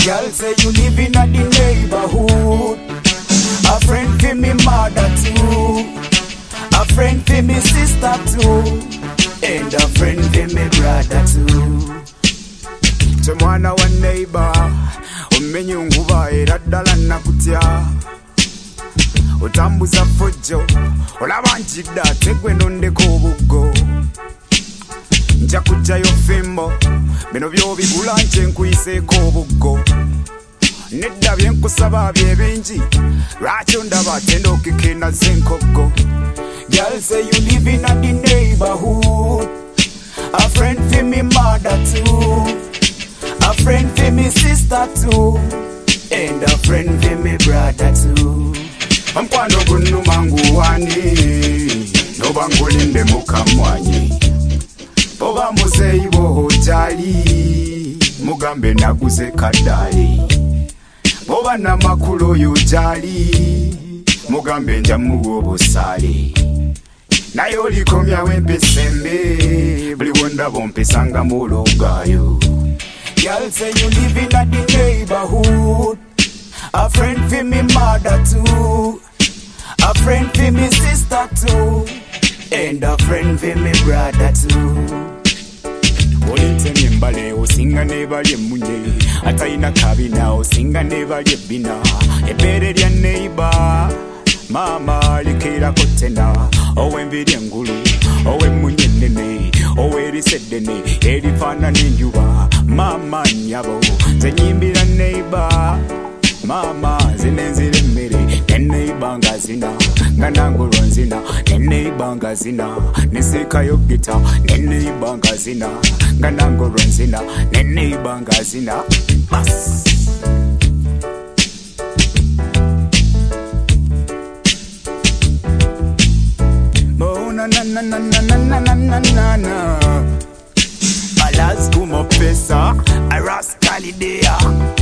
Girl say you live in a the neighborhood. A friend for me mother too. A friend for me sister too. And a friend for me brother too. Chemwana wa neighbor umenye nguba era ddala nakutya. Utambuza fujjo olaba njidda tegwe nondeko obuggo. Nja kujjayo fimbo bino byobigula nje nkuyiseeko obuggo. Nedda byenkusaba bye bingi lwaki ondaba tenda okikina zenkoggo. Girl say you live in a the neighborhood. A friend for me mother too. A friend for me sister too. And a friend for me brother too. Mkwano gunu mangu wani noba ngulinde mukamwanyi. Oba muzeyi bohojali mugambe naguze kadali. Oba namakulu yojali mugambe njamu obusali. Naye olikomya wempesembe buli wonda bompesanga mulogayo. Girl say you live in a the neighborhood. A friend for me mother too. A friend for me sister too. And a friend for me brother too. Olintemye mbale osinga nebali emunye. Atayina kabina osinga nebali ebina. Ebere lya neighbor mama likira kotena. Owembiri engulu owemunye nene. Oweriseddene erifana n'enjuba. Mama nyabo zenyimbira neighbor. Mama zinenzire emmere neighbor nga zina. Nga nangolwa nzina neighbor nga zina. Nesekayo gita neighbor nga zina. Nga nangolwa nzina neighbor nga zina. Bas na na na na na na na na na na. Balas como pesa, a rascalidea.